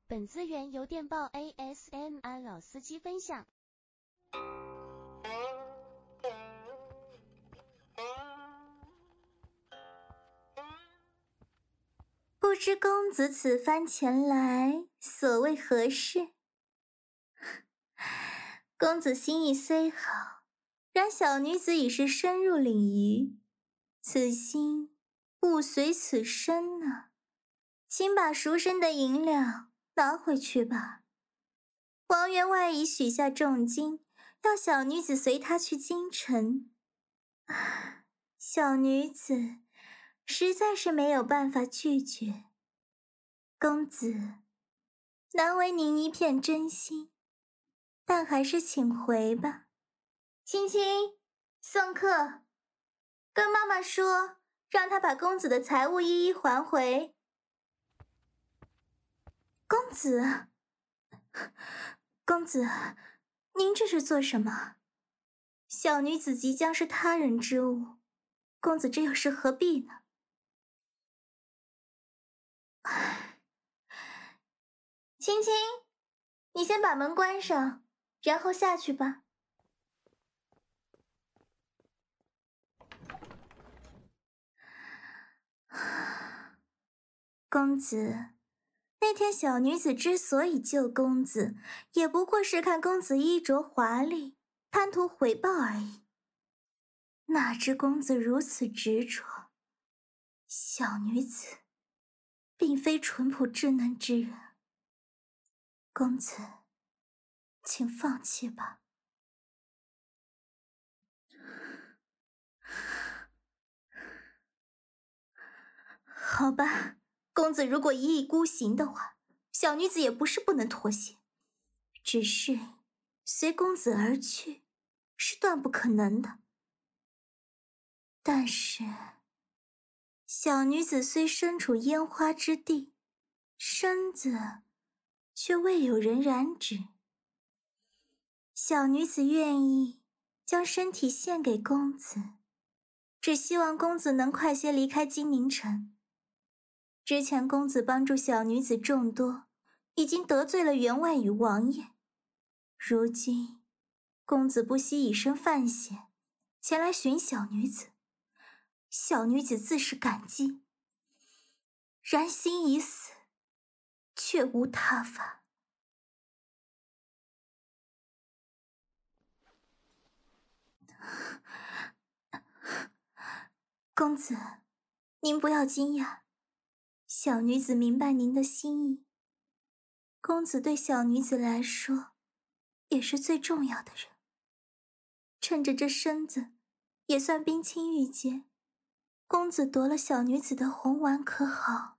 本资源由电报 ASMR 老司机分享。 不知公子此番前来，所谓何事？公子心意虽好，然小女子已是深入领域，此心勿随此身呢。请把赎身的银两拿回去吧。王员外已许下重金，要小女子随他去京城。小女子实在是没有办法拒绝。公子，难为您一片真心，但还是请回吧。青青，送客，跟妈妈说，让她把公子的财物一一还回。公子，公子，您这是做什么？小女子即将是他人之物，公子这又是何必呢？青青，你先把门关上，然后下去吧。公子，那天小女子之所以救公子，也不过是看公子衣着华丽，贪图回报而已。哪知公子如此执着，小女子并非淳朴稚嫩之人。公子，请放弃吧。好吧，公子如果一意孤行的话，小女子也不是不能妥协，只是随公子而去是断不可能的。但是小女子虽身处烟花之地，身子却未有人染指。小女子愿意将身体献给公子，只希望公子能快些离开金宁城。之前公子帮助小女子众多，已经得罪了员外与王爷。如今公子不惜以身犯险，前来寻小女子，小女子自是感激。然心已死，却无他法。公子，您不要惊讶，小女子明白您的心意。公子对小女子来说，也是最重要的人。趁着这身子也算冰清玉洁，公子夺了小女子的红丸可好？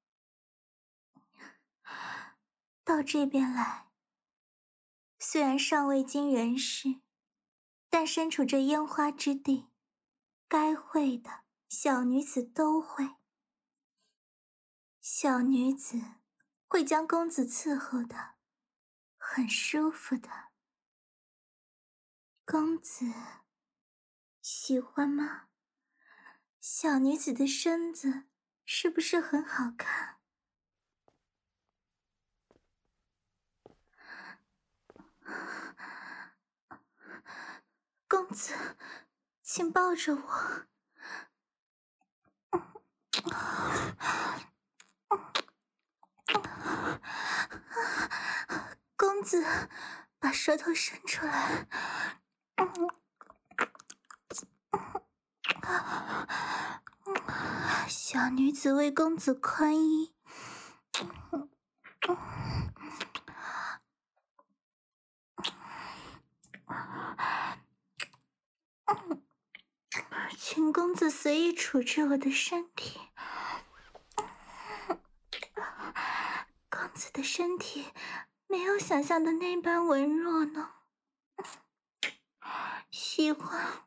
到这边来，虽然尚未经人事，但身处这烟花之地，该会的小女子都会。小女子会将公子伺候的很舒服的。公子喜欢吗？小女子的身子是不是很好看？公子，请抱着我。公子，把舌头伸出来。小女子为公子宽衣。请公子随意处置我的身体。公子的身体没有想象的那般文弱呢。喜欢。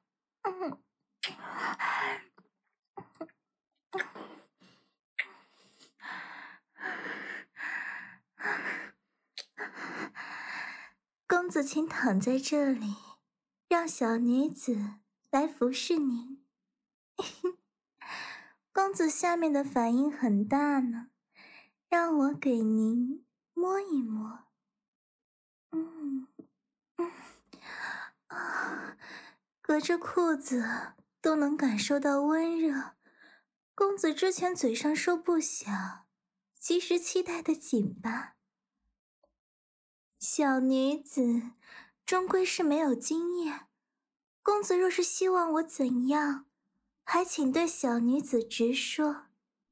公子请躺在这里，让小女子来服侍您。公子下面的反应很大呢，让我给您摸一摸。隔着裤子都能感受到温热。公子之前嘴上说不想，其实期待的紧吧。小女子终归是没有经验，公子若是希望我怎样，还请对小女子直说。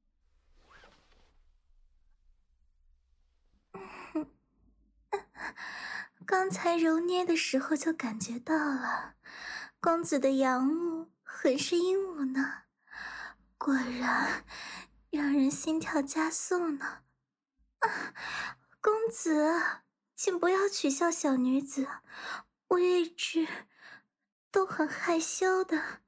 刚才揉捏的时候就感觉到了，公子的阳物很是阴武呢，果然让人心跳加速呢。公子，请不要取笑小女子，我一直都很害羞的。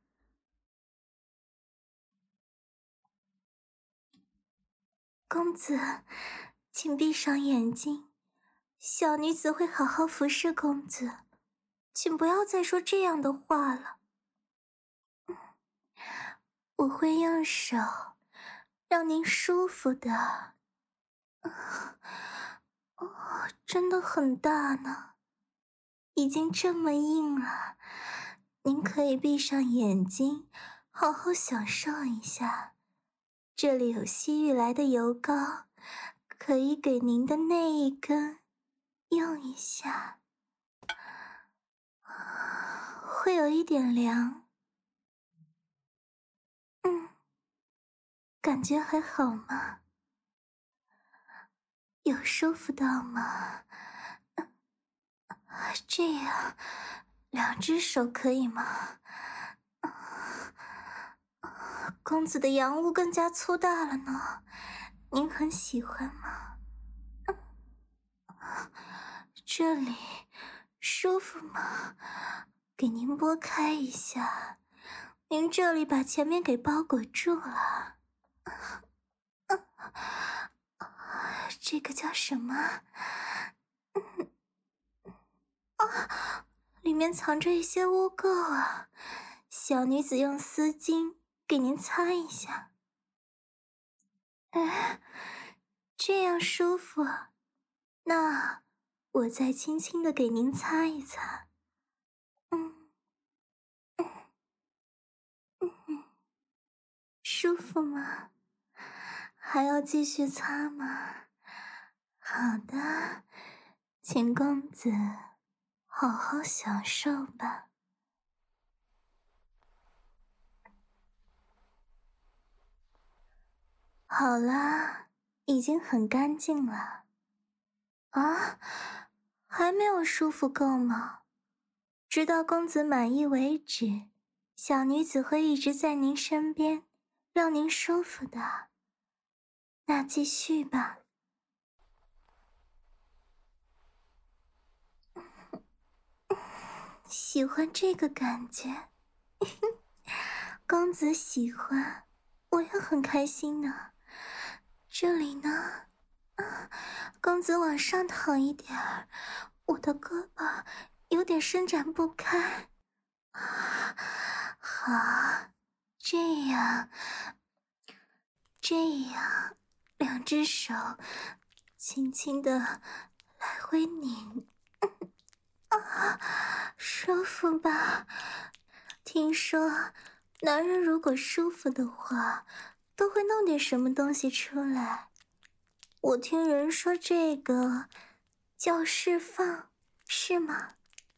公子，请闭上眼睛，小女子会好好服侍公子，请不要再说这样的话了。我会用手让您舒服的。真的很大呢，已经这么硬了，您可以闭上眼睛，好好享受一下。这里有西域来的油膏，可以给您的那一根用一下，会有一点凉。感觉还好吗？有舒服到吗？这样2只手可以吗？公子的阳物更加粗大了呢，您很喜欢吗？这里舒服吗？给您拨开一下，您这里把前面给包裹住了。这个叫什么？里面藏着一些污垢啊，小女子用丝巾给您擦一下。这样舒服，那我再轻轻地给您擦一擦。舒服吗？还要继续擦吗？好的，请公子好好享受吧。好啦，已经很干净了。啊，还没有舒服够吗？直到公子满意为止，小女子会一直在您身边，让您舒服的。那继续吧。喜欢这个感觉，公子喜欢，我也很开心呢。这里呢，公子往上躺一点儿，我的胳膊有点伸展不开。好，这样，2只手轻轻地来回拧。舒服吧？听说男人如果舒服的话，都会弄点什么东西出来。我听人说这个叫释放，是吗？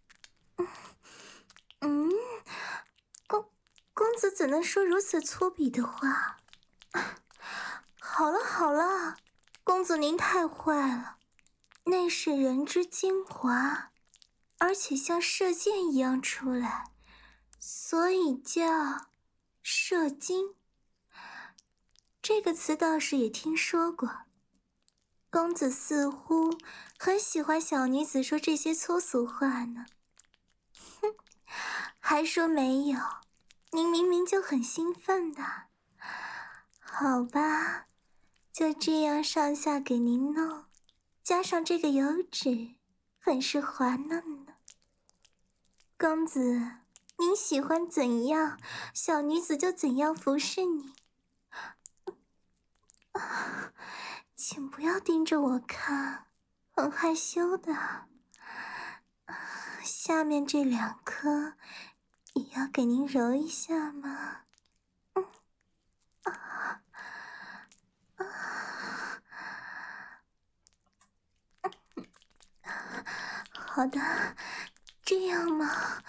公子怎能说如此粗鄙的话？好了好了，公子您太坏了，那是人之精华，而且像射箭一样出来，所以叫射精。这个词倒是也听说过。公子似乎很喜欢小女子说这些粗俗话呢。哼，还说没有，您明明就很兴奋的。好吧，就这样上下给您弄，加上这个油脂，很是滑嫩呢。公子，您喜欢怎样，小女子就怎样服侍你。请不要盯着我看， 很害羞的。下面这2颗也要给您揉一下吗？好的，这样吗？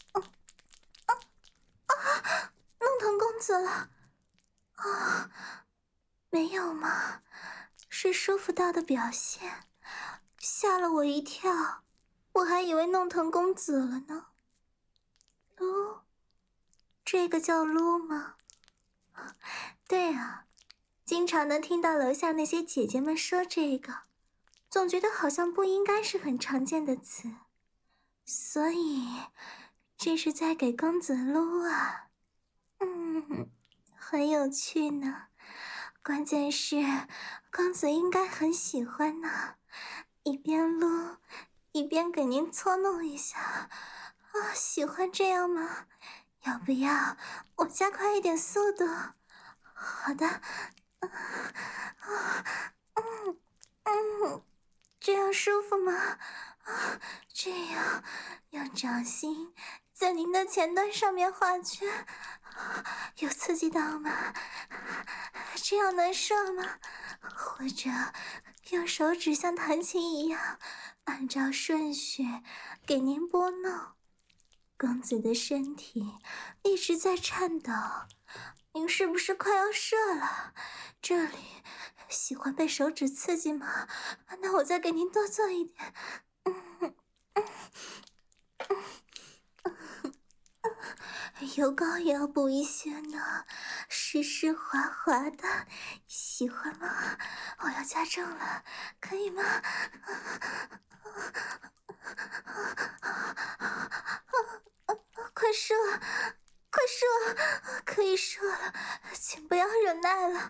弄疼公子了。没有吗？是舒服到的表现，吓了我一跳，我还以为弄疼公子了呢。撸，这个叫撸吗？对啊，经常能听到楼下那些姐姐们说这个，总觉得好像不应该是很常见的词，所以这是在给公子撸啊。很有趣呢。关键是公子应该很喜欢呢，一边撸一边给您搓弄一下。喜欢这样吗？要不要我加快一点速度？好的。这样舒服吗？这样用掌心在您的前端上面画圈，有刺激到吗？这样能射吗？或者用手指像弹琴一样，按照顺序给您拨弄。公子的身体一直在颤抖，您是不是快要射了？这里喜欢被手指刺激吗？那我再给您多做一点。油膏也要补一些呢，湿湿滑滑的，喜欢吗？我要加重了，可以吗？快射，快射，可以射了，请不要忍耐了。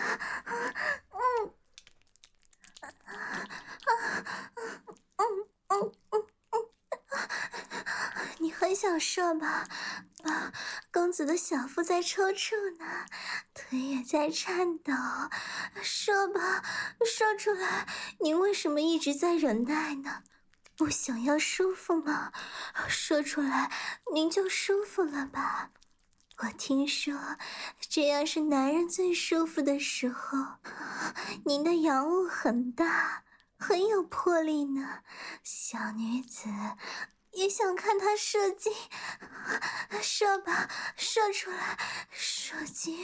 你很想射吧？公子的小腹在抽搐呢，腿也在颤抖。射吧，射出来！您为什么一直在忍耐呢？不想要舒服吗？说出来，您就舒服了吧？我听说，这样是男人最舒服的时候。您的阳物很大，很有魄力呢，小女子也想看他射精。射吧，射出来，射精，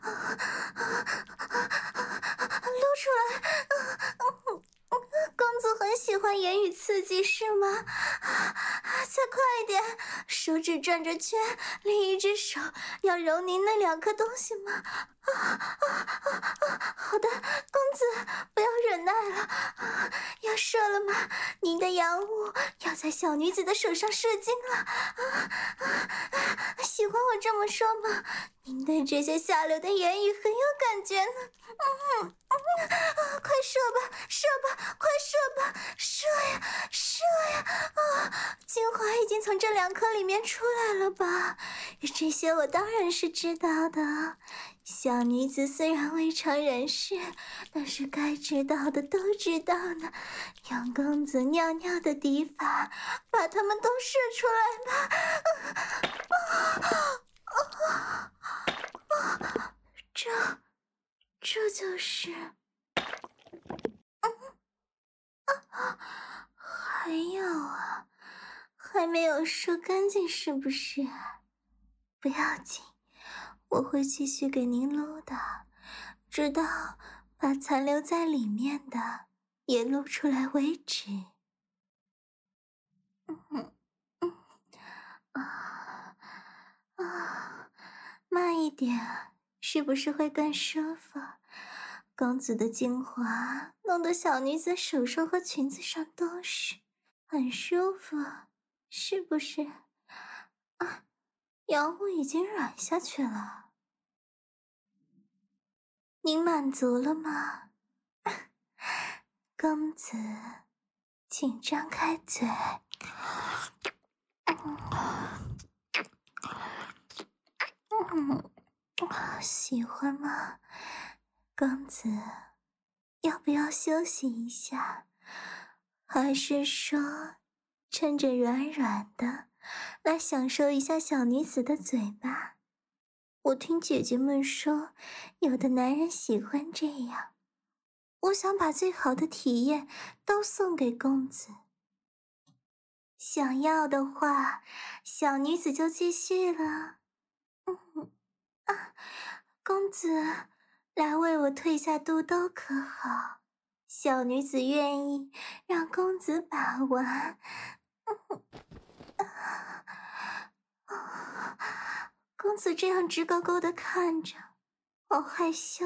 撸出来。公子很喜欢言语刺激是吗？再快一点，手指转着圈，另一只手要揉您那2颗东西吗？好的，公子不要忍耐了，要射了吗？您的阳物要在小女子的手上射精了。喜欢我这么说吗？您对这些下流的言语很有感觉呢。快射吧，射吧，快射吧，射呀，射呀！精华已经从这2颗里面出来了吧？这些我当然是知道的。小女子虽然未尝人事，但是该知道的都知道呢。用公子尿尿的滴法，把它们都射出来吧。这就是。还有啊，还没有射干净是不是？不要紧，我会继续给您撸的，直到把残留在里面的也撸出来为止。慢一点，是不是会更舒服？公子的精华弄得小女子手上和裙子上都是，很舒服，是不是？阳物已经软下去了，您满足了吗？公子，请张开嘴。喜欢吗？公子，要不要休息一下？ 还是说，趁着软软的，来享受一下小女子的嘴巴？我听姐姐们说，有的男人喜欢这样。我想把最好的体验都送给公子。想要的话，小女子就继续了。公子，来为我退下肚兜可好？小女子愿意让公子把玩。公子这样直勾勾的看着，好害羞。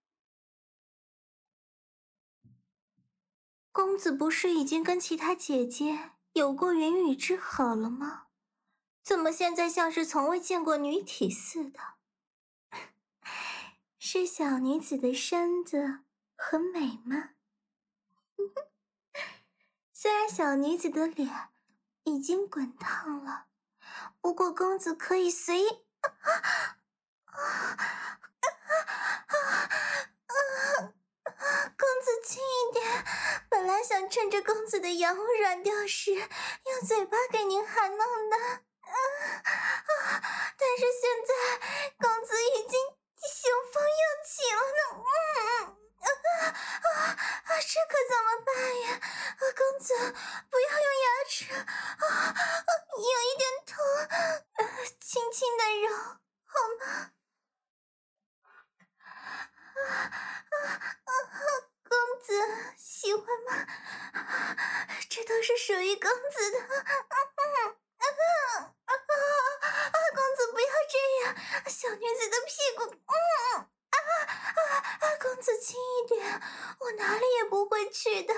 公子不是已经跟其他姐姐有过云雨之好了吗？怎么现在像是从未见过女体似的？是小女子的身子很美吗？虽然小女子的脸已经滚烫了，不过公子可以随意。公子轻一点，本来想趁着公子的阳物软掉时，用嘴巴给您含弄的，但是现在公子已经雄风又起了呢，这可怎么办呀？公子不要用牙齿，有一点痛，轻轻的揉，好吗？公子喜欢吗？这都是属于公子的。公子不要这样，小女子的屁股。公子轻一点，我哪里也不会去的。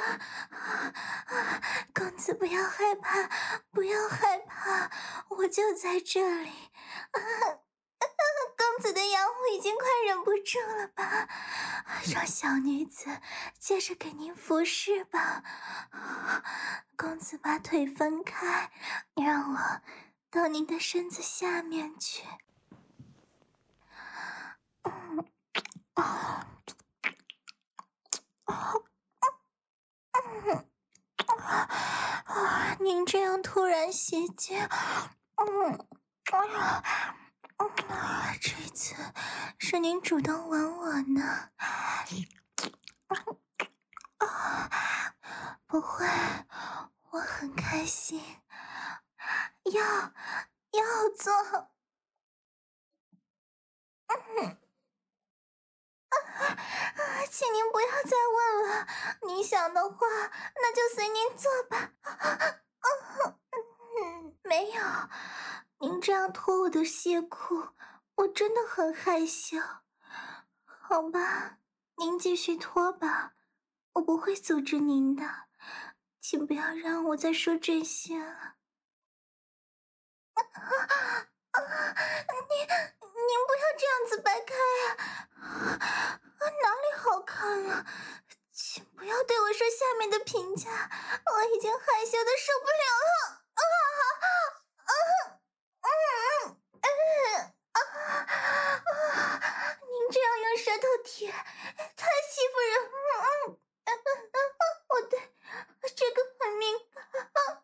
公子不要害怕，不要害怕，我就在这里。公子的阳物已经快忍不住了吧？让小女子接着给您服侍吧。公子把腿分开，让我到您的身子下面去。您这样突然袭击，这次是您主动吻我呢。不会，我很开心。要做。请您不要再问了，您想的话，那就随您做吧。没有，您这样脱我的亵裤，我真的很害羞。好吧，您继续脱吧，我不会阻止您的，请不要让我再说这些了。您不要这样子掰开啊！哪里好看了？请不要对我说下面的评价，我已经害羞的受不了了。您这样用舌头舔，太欺负人了。我对这个很敏感。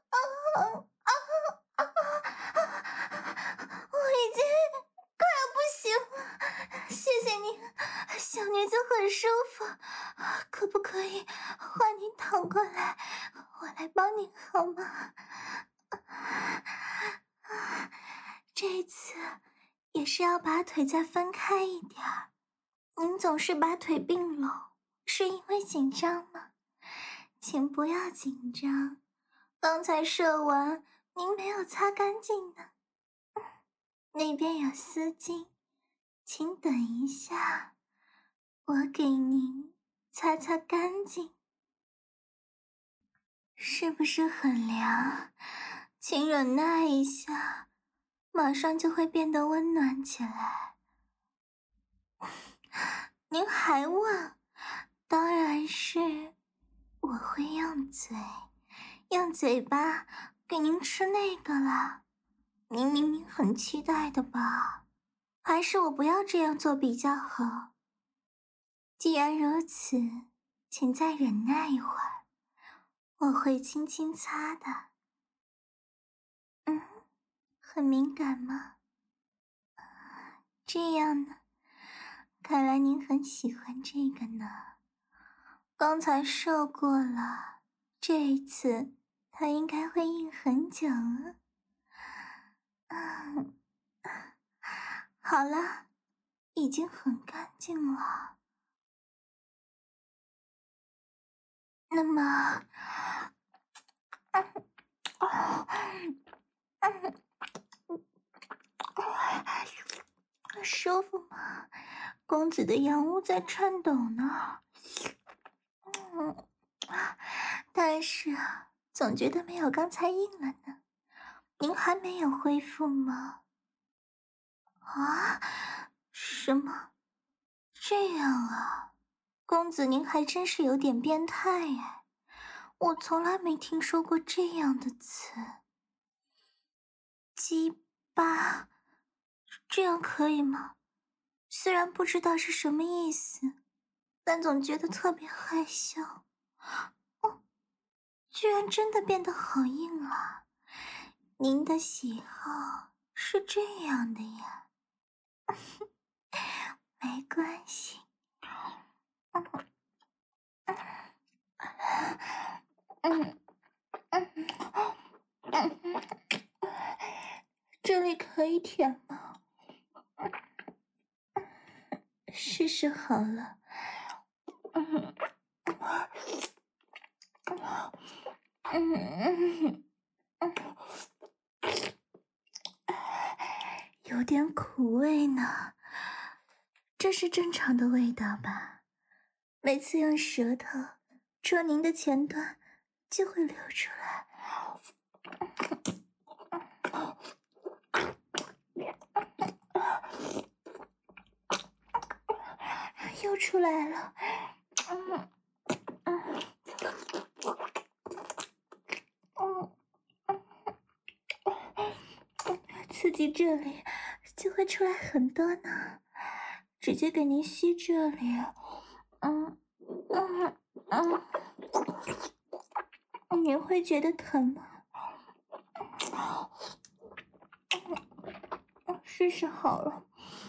我已经快要不行了，谢谢您，小女子很舒服，可不可以换您躺过来，我来帮您好吗？这次也是要把腿再分开一点儿，您总是把腿并拢，是因为紧张吗？请不要紧张，刚才射完您没有擦干净呢。那边有丝巾，请等一下，我给您擦擦干净。是不是很凉？请忍耐一下，马上就会变得温暖起来。您还问？当然是我会用嘴巴给您吃那个啦。您明明很期待的吧？还是我不要这样做比较好。既然如此，请再忍耐一会儿， 我会轻轻擦的。很敏感吗？这样呢，看来您很喜欢这个呢。刚才受过了，这一次它应该会硬很久啊。好了，已经很干净了。那么，舒服吗？公子的阳物在颤抖呢。但是总觉得没有刚才硬了呢。您还没有恢复吗？啊？什么？这样啊？公子您还真是有点变态耶，我从来没听说过这样的词。鸡巴，这样可以吗？虽然不知道是什么意思，但总觉得特别害羞。居然真的变得好硬了。您的喜好是这样的呀？没关系。这里可以舔吗？试试好了。有点苦味呢，这是正常的味道吧？每次用舌头戳您的前端，就会流出来。又出来了。刺激这里就会出来很多呢，直接给您吸这里。您会觉得疼吗？试试好了。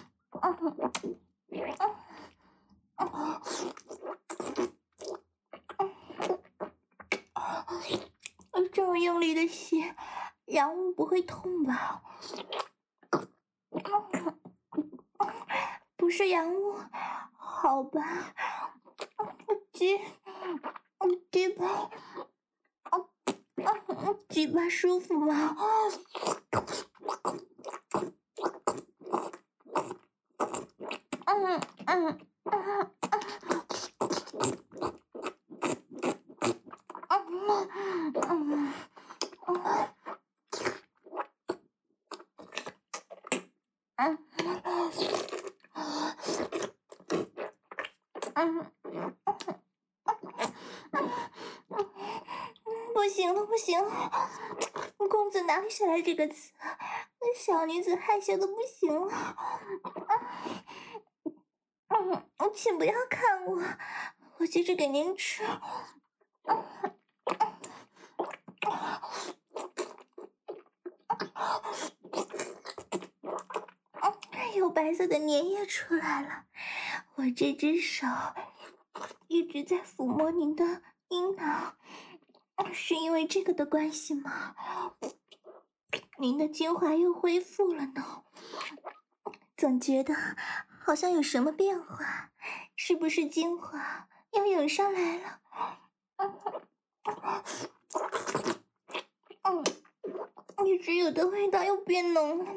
这么用力的吸，阳物不会痛吧？不是阳物，好吧。鸡巴舒服吗？不行了，不行了！公子哪里学来这个词？小女子害羞的不行了。请不要看我，我接着给您吃。有白色的粘液出来了，我这只手一直在抚摸您的阴囊，是因为这个的关系吗？您的精华又恢复了呢，总觉得好像有什么变化，是不是精华要涌上来了？一直有的味道又变浓了。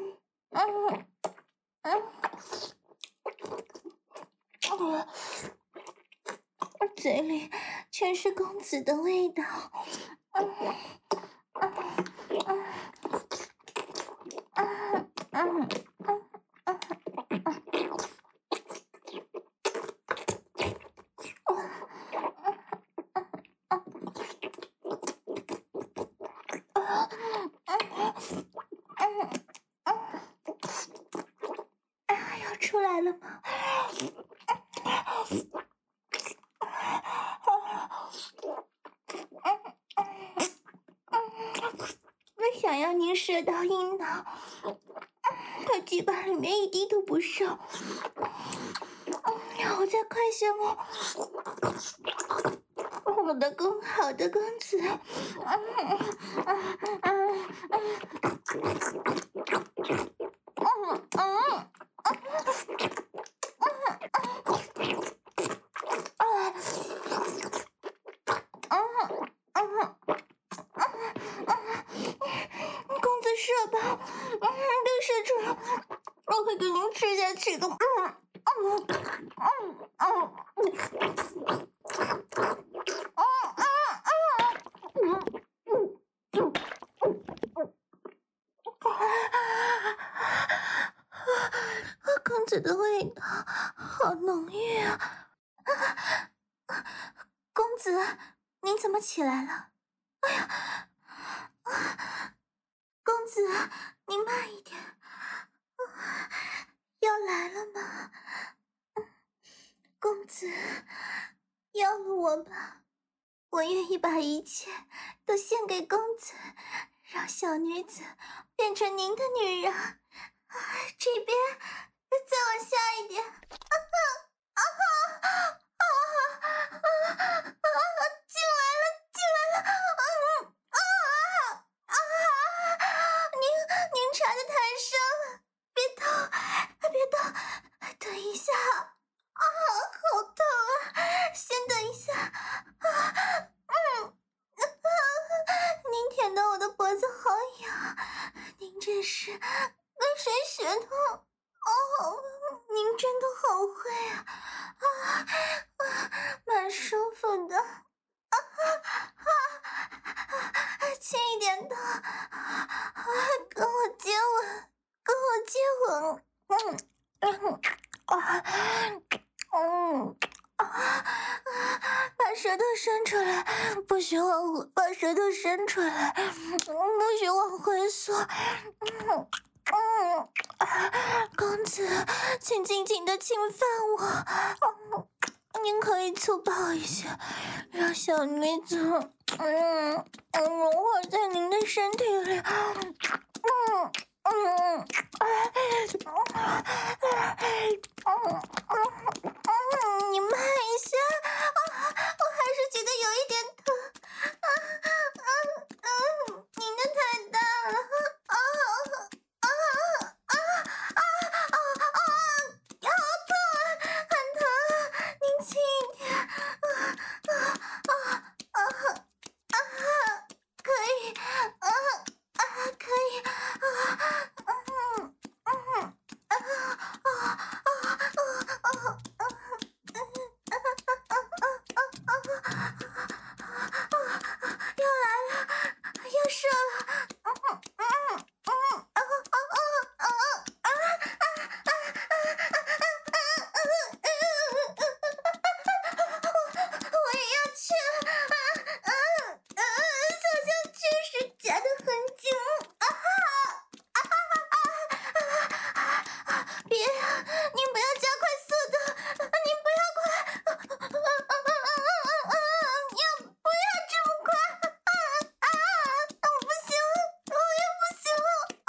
嘴里全是公子的味道。要出来了吗？ 想要您射到阴囊，可鸡巴里面一滴都不剩。我再快些摸我的更好的公子。公子射吧，别射出来，我会给您吃下去的。公子的味道好浓郁啊！公子，您怎么起来了？哎呀，公子，您慢一点，要来了吗？公子，要了我吧，我愿意把一切都献给公子，让小女子变成您的女人。这边再往下一点，进来了，您插得太深了，别动，等一下，好痛啊！先等一下，您舔到我的脖子好痒，您这是跟谁学的？您真的好会啊！蛮舒服的，轻一点的，跟我接吻，把舌头伸出来，不许往回，把舌头伸出来，不许往回缩。公子，请尽情的侵犯我。您可以粗暴一些，让小女子融化在您的身体里。你慢一些，我还是觉得有一点疼。您的太大了，好痛啊，很疼啊，您轻一点。可以，可以，要来了，要射了。我也要去了，好像确实夹得很紧。别，您不要加快速度，您不要快，不要这么快，我不行，我也不行了，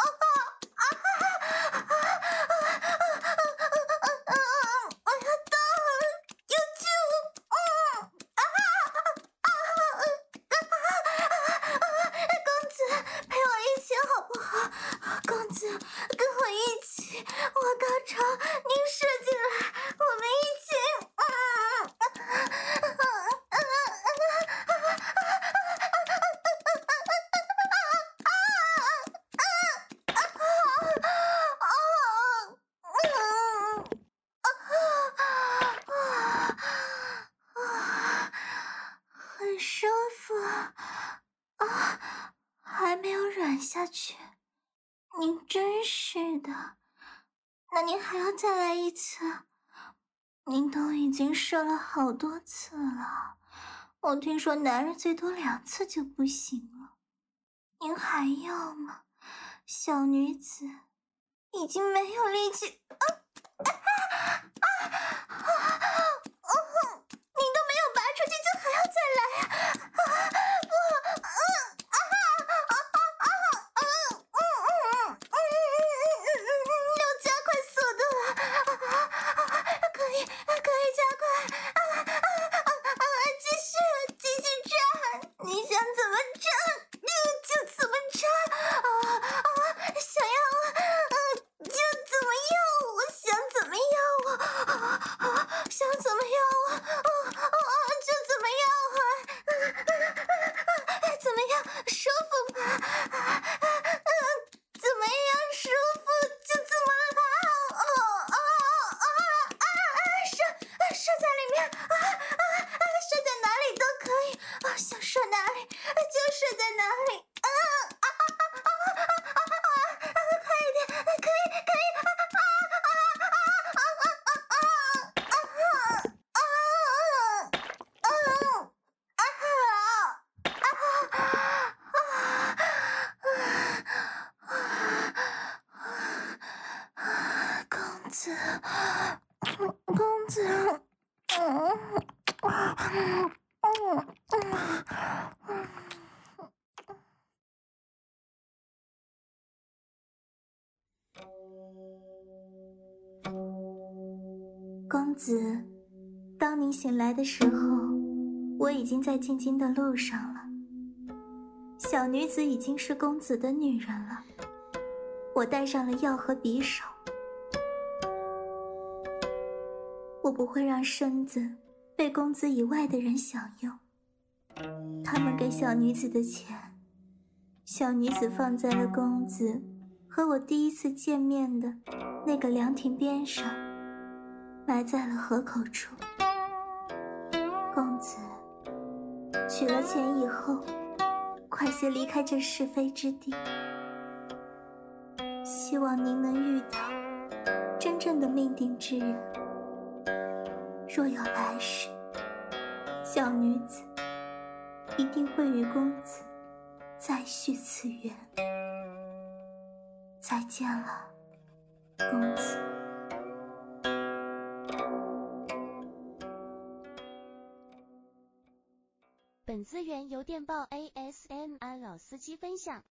我要到了，有救！公子，陪我一起好不好？公子，跟我一起，我高潮，您射进来，我们一起。很舒服还没有软下去，您真是的。那您还要再来一次？您都已经射了好多次了，我听说男人最多2次就不行了。您还要吗？小女子已经没有力气。您都没有拔出去，就还要再来啊！不， 样？舒服吗？怎么样舒服就怎么来。射在里面，射在哪里都可以，想射哪里就射在哪里。快一点，可以。公子，公子，当你醒来的时候，我已经在进京的路上了。小女子已经是公子的女人了，我带上了药和匕首。我不会让身子被公子以外的人享用。他们给小女子的钱，小女子放在了公子和我第一次见面的那个凉亭边上，埋在了河口处。公子，取了钱以后，快些离开这是非之地。希望您能遇到真正的命定之人。若有来世，小女子一定会与公子再续此缘。再见了，公子。 本资源由电报 ASMR 老司机分享。